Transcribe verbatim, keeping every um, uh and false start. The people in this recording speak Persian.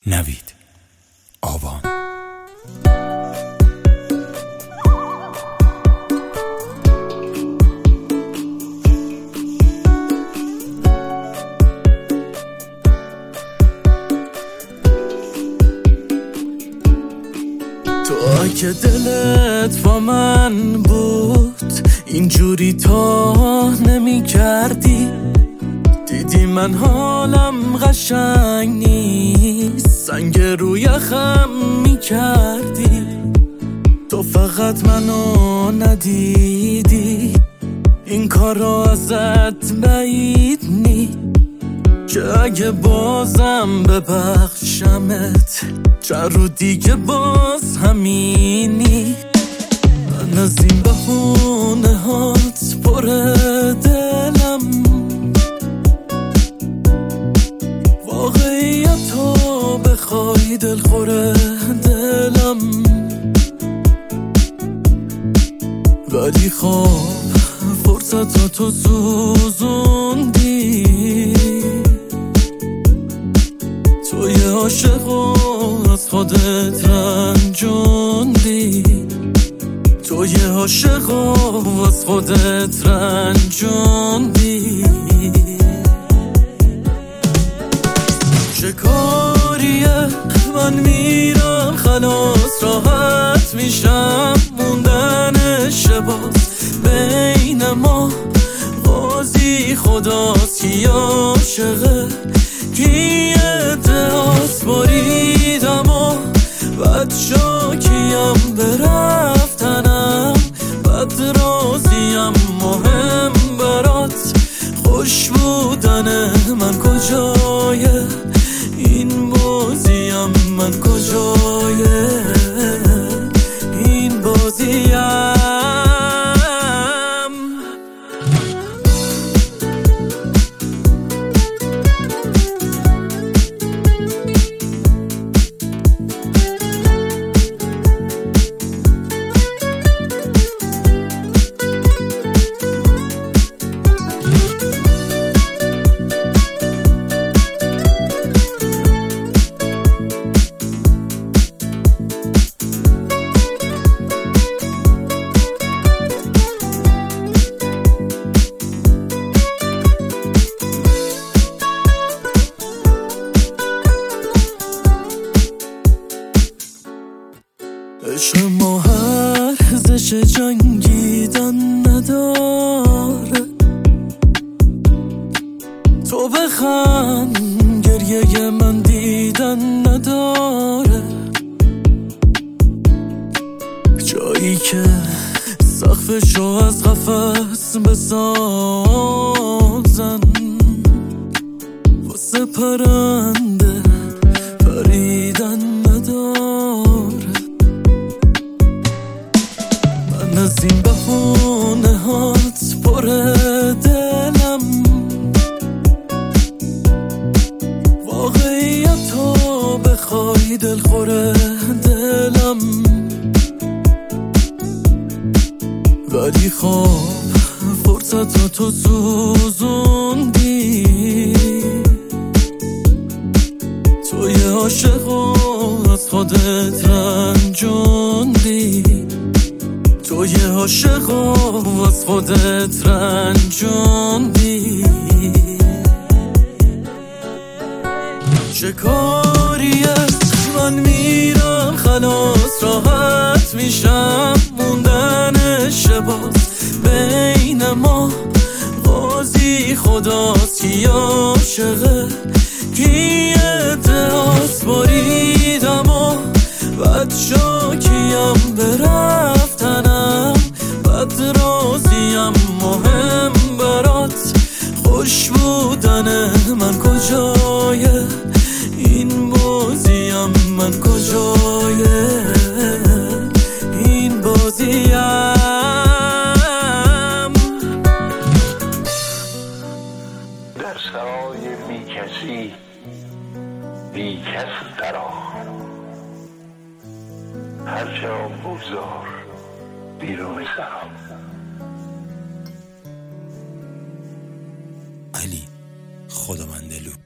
نوید آبان. تو اگه دلت با من بود اینجوری تا نمی کردی، دیدی من حالم قشنگ نیست، سنگ رو یخم می کردی. تو فقط منو ندیدی، این کار رو ازت بعید نی، که اگه بازم ببخشمت چند رو دیگه باز همینی. من از این بهونه هات پر دلم، واقعیت رو بخوای دلخور دلم، ولی خب فرصت رو تو سوزوندی. تو یه عاشق و از خودت رنجوندی، تو یه عاشق و از خودت رنجوندی. چه کاریه من میرم خلاص راحت میشم، موندن شباز بین ما قاضی خداست کی عاشقه کی ادعاست. باریدم و بد شاکیم برفتنم، بد راضیم مهم برات خوش بودن من کجایه، این بازیم من کجایه، این بازیم. عشق ما ارزش جنگیدن نداره، تو بخند گریه من دیدن نداره، جایی که سقفشو از قفس بسازن واسه پرنده پریدن نداره. من از این بهونه هات پر دلم، واقعیت رو بخوای دلخور دلم، ولی خب فرصت رو تو سوزوندی. تو یه عاشق و از خودت رنجوندی، تو یه عاشق و از خودت رنجوندی. چه کاریه من میرم خلاص راحت میشم، موندن شباز بین ما قاضی خداست کی عاشقه کی ادعاست. باریدم و بد شاکیم برفتنم، بد راضیم مهم برات خوش بودن من کجایه، این بازیم من کجایه، این بازیم. در سرای بی کسی بی کس درآ، هر جا بگذار بیرون سرم. علی خداوندلو.